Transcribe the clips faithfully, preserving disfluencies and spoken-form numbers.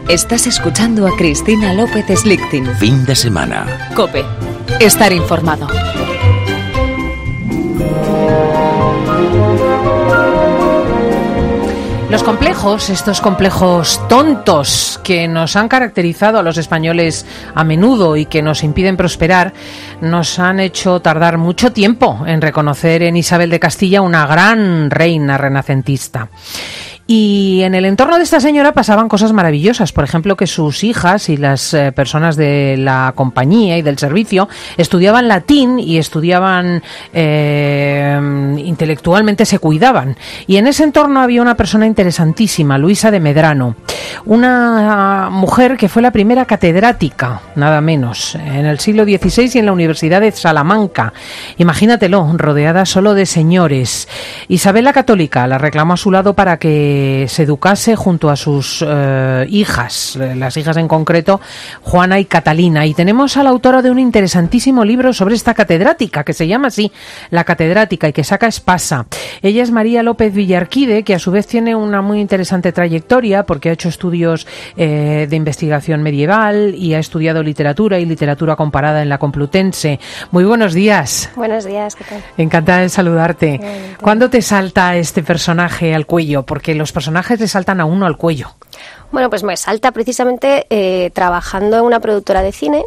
Estás escuchando a Cristina López Slichting. Fin de semana. COPE. Estar informado. Los complejos, estos complejos tontos que nos han caracterizado a los españoles a menudo y que nos impiden prosperar, nos han hecho tardar mucho tiempo en reconocer en Isabel de Castilla una gran reina renacentista. Y en el entorno de esta señora pasaban cosas maravillosas, por ejemplo, que sus hijas y las eh, personas de la compañía y del servicio estudiaban latín y estudiaban eh, intelectualmente, se cuidaban. Y en ese entorno había una persona interesantísima, Luisa de Medrano, una mujer que fue la primera catedrática, nada menos, en el siglo dieciséis y en la Universidad de Salamanca. Imagínatelo, rodeada solo de señores. Isabel la Católica la reclamó a su lado para que se educase junto a sus eh, hijas, las hijas en concreto, Juana y Catalina. Y tenemos a la autora de un interesantísimo libro sobre esta catedrática, que se llama así, La Catedrática, y que saca Espasa. Ella es María López Villarquide, que a su vez tiene una muy interesante trayectoria, porque ha hecho estudios eh, de investigación medieval y ha estudiado literatura y literatura comparada en la Complutense. Muy buenos días. Buenos días, ¿qué tal? Encantada de saludarte. Bien, ¿cuándo te salta este personaje al cuello? Porque los personajes le saltan a uno al cuello. Bueno, pues me salta precisamente eh, trabajando en una productora de cine,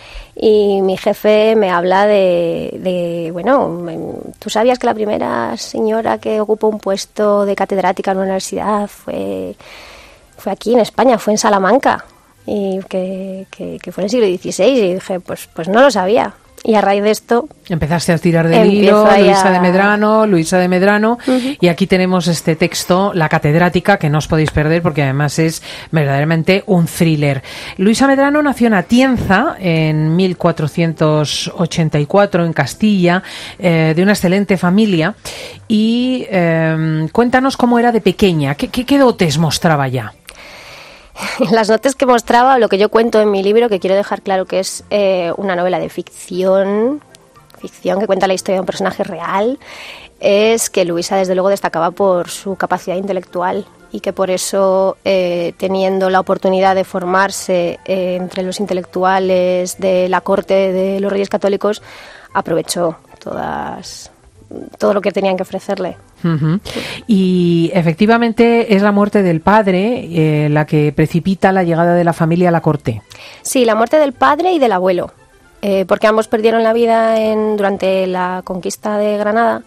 y mi jefe me habla de, de, bueno, ¿tú sabías que la primera señora que ocupó un puesto de catedrática en una universidad fue, fue aquí en España, fue en Salamanca, y que, que, que fue en el siglo dieciséis? Y dije, pues, pues no lo sabía. Y a raíz de esto... Empezaste a tirar del hilo, Luisa de Medrano, Luisa de Medrano, uh-huh. Y aquí tenemos este texto, La Catedrática, que no os podéis perder porque además es verdaderamente un thriller. Luisa Medrano nació en Atienza en mil cuatrocientos ochenta y cuatro, en Castilla, eh, de una excelente familia. Y eh, cuéntanos cómo era de pequeña, ¿qué, qué, qué dotes mostraba ya? Las notas que mostraba, lo que yo cuento en mi libro, que quiero dejar claro que es eh, una novela de ficción, ficción que cuenta la historia de un personaje real, es que Luisa desde luego destacaba por su capacidad intelectual y que por eso, eh, teniendo la oportunidad de formarse eh, entre los intelectuales de la corte de los Reyes Católicos, aprovechó todas... todo lo que tenían que ofrecerle. Uh-huh. Y efectivamente es la muerte del padre eh, la que precipita la llegada de la familia a la corte. Sí, la muerte del padre y del abuelo, eh, porque ambos perdieron la vida en, durante la conquista de Granada,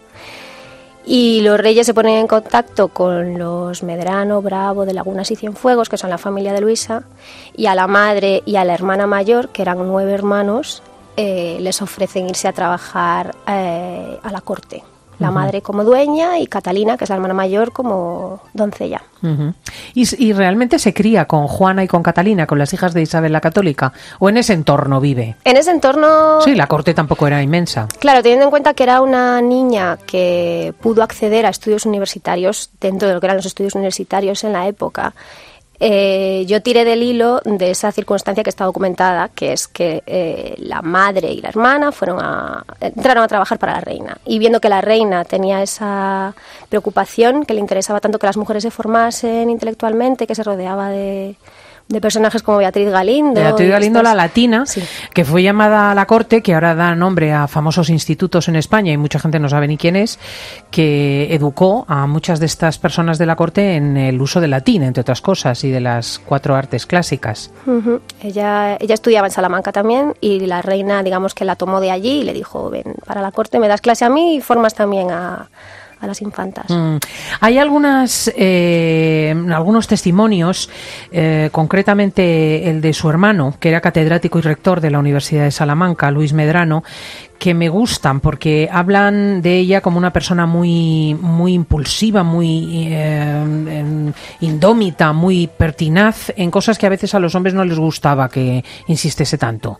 y los reyes se ponen en contacto con los Medrano, Bravo, de Lagunas y Cienfuegos, que son la familia de Luisa, y a la madre y a la hermana mayor, que eran nueve hermanos, Eh, les ofrecen irse a trabajar eh, a la corte. La uh-huh. madre como dueña y Catalina, que es la hermana mayor, como doncella. Uh-huh. ¿Y, ¿Y realmente se cría con Juana y con Catalina, con las hijas de Isabel la Católica? ¿O en ese entorno vive? En ese entorno... Sí, la corte tampoco era inmensa. Claro, teniendo en cuenta que era una niña que pudo acceder a estudios universitarios, dentro de lo que eran los estudios universitarios en la época, Eh, yo tiré del hilo de esa circunstancia que está documentada, que es que eh, la madre y la hermana fueron a, entraron a trabajar para la reina, y viendo que la reina tenía esa preocupación, que le interesaba tanto que las mujeres se formasen intelectualmente, que se rodeaba de, de personajes como Beatriz Galindo. Beatriz Galindo, estos... la latina, sí, que fue llamada a la corte, que ahora da nombre a famosos institutos en España y mucha gente no sabe ni quién es, que educó a muchas de estas personas de la corte en el uso del latín, entre otras cosas, y de las cuatro artes clásicas. Uh-huh. Ella, ella estudiaba en Salamanca también, y la reina, digamos que la tomó de allí y le dijo, ven para la corte, me das clase a mí y formas también a... a las infantas. Mm. Hay algunas eh, algunos testimonios, eh, concretamente el de su hermano, que era catedrático y rector de la Universidad de Salamanca, Luis Medrano, que me gustan porque hablan de ella como una persona muy muy impulsiva, muy eh, indómita, muy pertinaz en cosas que a veces a los hombres no les gustaba que insistiese tanto.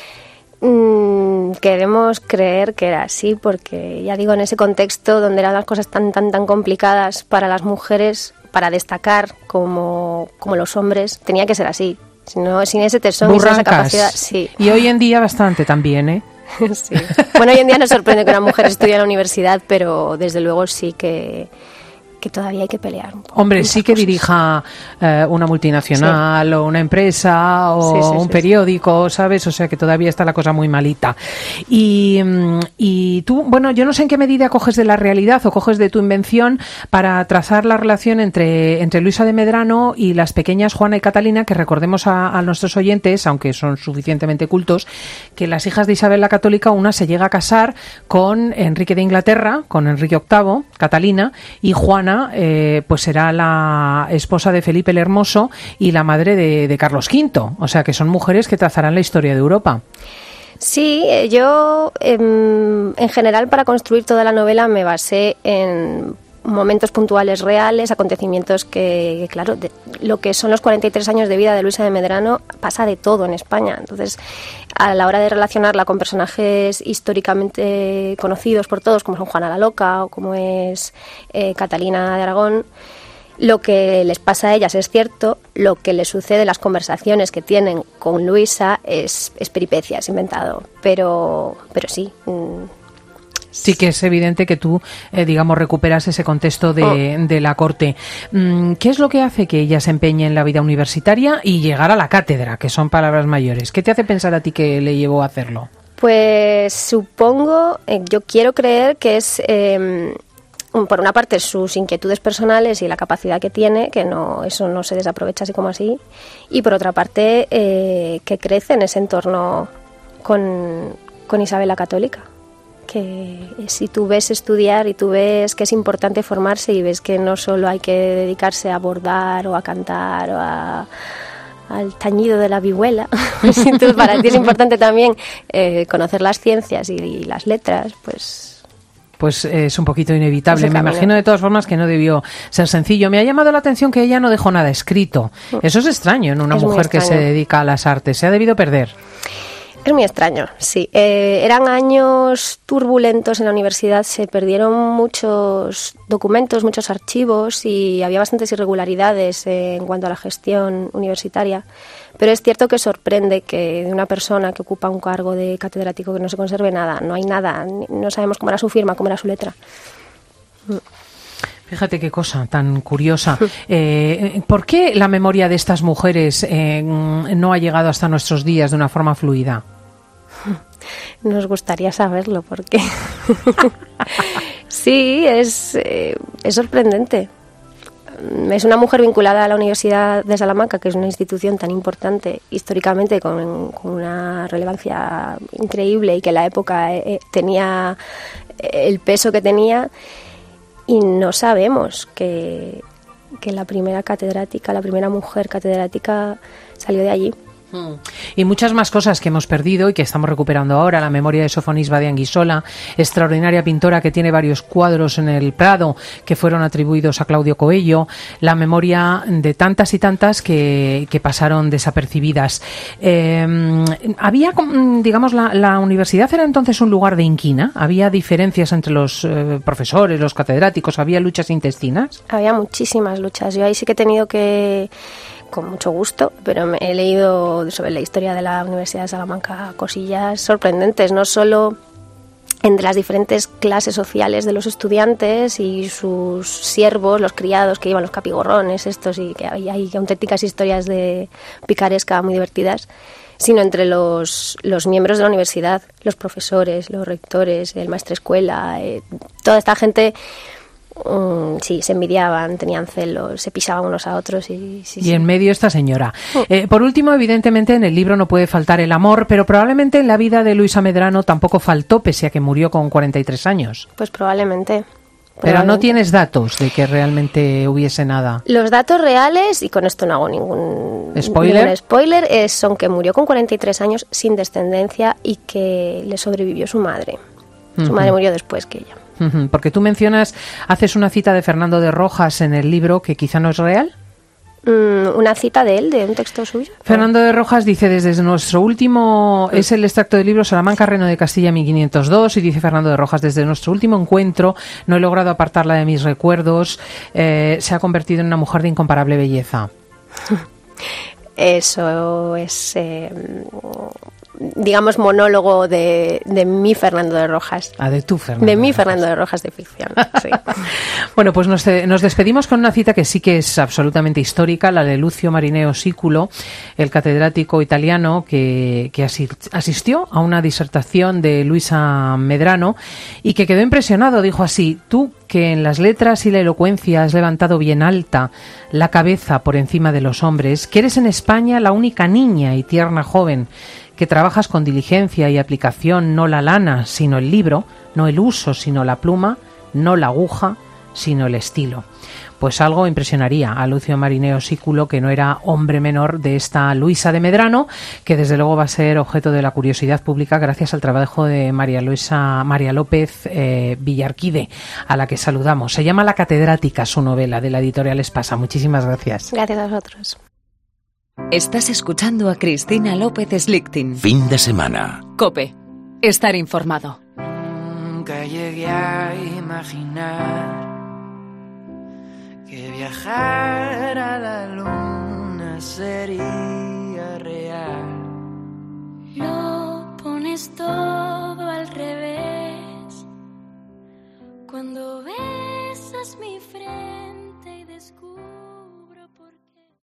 Mm, queremos creer que era así, porque ya digo, en ese contexto donde eran las cosas tan tan tan complicadas para las mujeres, para destacar como, como los hombres, tenía que ser así. Si no, sin ese tesón y esa capacidad, sí. Y hoy en día bastante también, ¿eh? Sí. Bueno, hoy en día nos sorprende que una mujer estudie en la universidad, pero desde luego sí que que todavía hay que pelear un poco. Hombre, sí que cosas. dirija eh, una multinacional sí. o una empresa o sí, sí, un sí, periódico, sí. ¿sabes? O sea que todavía está la cosa muy malita. Y, y tú, bueno, yo no sé en qué medida coges de la realidad o coges de tu invención para trazar la relación entre, entre Luisa de Medrano y las pequeñas Juana y Catalina, que recordemos a, a nuestros oyentes, aunque son suficientemente cultos, que las hijas de Isabel la Católica, una se llega a casar con Enrique de Inglaterra, con Enrique octavo, Catalina, y Juana Eh, pues será la esposa de Felipe el Hermoso y la madre de, de Carlos quinto. O sea que son mujeres que trazarán la historia de Europa. Sí, yo eh, en general para construir toda la novela me basé en momentos puntuales reales, acontecimientos que, claro, de, lo que son los cuarenta y tres años de vida de Luisa de Medrano pasa de todo en España. Entonces, a la hora de relacionarla con personajes históricamente conocidos por todos, como son Juana la Loca o como es eh, Catalina de Aragón, lo que les pasa a ellas es cierto, lo que les sucede en las conversaciones que tienen con Luisa es, es peripecia, es inventado, pero, pero sí... Mmm, Sí que es evidente que tú, eh, digamos, recuperas ese contexto de, oh. de la corte. ¿Qué es lo que hace que ella se empeñe en la vida universitaria y llegar a la cátedra, que son palabras mayores? ¿Qué te hace pensar a ti que le llevó a hacerlo? Pues supongo, eh, yo quiero creer que es, eh, por una parte, sus inquietudes personales y la capacidad que tiene, que no eso no se desaprovecha así como así, y por otra parte, eh, que crece en ese entorno con, con Isabel la Católica. Que si tú ves estudiar y tú ves que es importante formarse y ves que no solo hay que dedicarse a bordar o a cantar o a, al tañido de la vihuela, entonces para ti es importante también eh, conocer las ciencias y, y las letras, pues... Pues es un poquito inevitable. Me imagino de todas formas que no debió ser sencillo. Me ha llamado la atención que ella no dejó nada escrito. Eso es extraño en una es mujer que se dedica a las artes. Se ha debido perder. Es muy extraño, sí. Eh, eran años turbulentos en la universidad, se perdieron muchos documentos, muchos archivos y había bastantes irregularidades eh, en cuanto a la gestión universitaria. Pero es cierto que sorprende que de una persona que ocupa un cargo de catedrático que no se conserve nada, no hay nada, no sabemos cómo era su firma, cómo era su letra. Fíjate qué cosa tan curiosa. Eh, ¿Por qué la memoria de estas mujeres eh, no ha llegado hasta nuestros días de una forma fluida? Nos gustaría saberlo, porque sí, es, eh, es sorprendente. Es una mujer vinculada a la Universidad de Salamanca, que es una institución tan importante históricamente, con, con una relevancia increíble y que en la época eh, tenía el peso que tenía. Y no sabemos que, que la primera catedrática, la primera mujer catedrática salió de allí. Y muchas más cosas que hemos perdido y que estamos recuperando ahora. La memoria de Sofonisba de Anguissola, extraordinaria pintora que tiene varios cuadros en el Prado que fueron atribuidos a Claudio Coello. La memoria de tantas y tantas que, que pasaron desapercibidas. Eh, había, digamos, la, la universidad era entonces un lugar de inquina. Había diferencias entre los eh, profesores, los catedráticos. Había luchas intestinas. Había muchísimas luchas. Yo ahí sí que he tenido que... con mucho gusto, pero me he leído sobre la historia de la Universidad de Salamanca cosillas sorprendentes, no solo entre las diferentes clases sociales de los estudiantes y sus siervos, los criados que llevan los capigorrones estos, y que hay, hay auténticas historias de picaresca muy divertidas, sino entre los, los miembros de la universidad, los profesores, los rectores, el maestrescuela, eh, toda esta gente. Um, sí, se envidiaban, tenían celos, se pisaban unos a otros y... Sí, y sí. en medio esta señora. Eh, por último, evidentemente, en el libro no puede faltar el amor, pero probablemente en la vida de Luisa Medrano tampoco faltó, pese a que murió con cuarenta y tres años. Pues probablemente. Pero no tienes datos de que realmente hubiese nada. Los datos reales, y con esto no hago ningún spoiler, ningún spoiler es, son que murió con cuarenta y tres años sin descendencia y que le sobrevivió su madre. Su uh-huh. madre murió después que ella. Porque tú mencionas, haces una cita de Fernando de Rojas en el libro que quizá no es real. Mm, ¿Una cita de él, de un texto suyo? Fernando de Rojas dice, desde nuestro último, es el extracto del libro Salamanca, Reino de Castilla, mil quinientos dos, y dice Fernando de Rojas, desde nuestro último encuentro no he logrado apartarla de mis recuerdos, eh, se ha convertido en una mujer de incomparable belleza. Eso es... Eh, digamos, monólogo de, de mi Fernando de Rojas. Ah, de tu Fernando. De mi Fernando de Rojas de ficción, sí. Bueno, pues nos, nos despedimos con una cita que sí que es absolutamente histórica, la de Lucio Marineo Siculo, el catedrático italiano que, que asistió a una disertación de Luisa Medrano y que quedó impresionado. Dijo así: tú, que en las letras y la elocuencia has levantado bien alta la cabeza por encima de los hombres, que eres en España la única niña y tierna joven que trabajas con diligencia y aplicación, no la lana, sino el libro, no el uso, sino la pluma, no la aguja, sino el estilo. Pues algo impresionaría a Lucio Marineo Siculo, que no era hombre menor de esta Luisa de Medrano, que desde luego va a ser objeto de la curiosidad pública gracias al trabajo de María Luisa María López eh, Villarquide, a la que saludamos. Se llama La catedrática, su novela, de la editorial Espasa. Muchísimas gracias. Gracias a vosotros. Estás escuchando a Cristina López Slichting. Fin de semana. COPE. Estar informado. Nunca llegué a imaginar que viajar a la luna sería real. Lo pones todo al revés cuando besas mi frente y descubres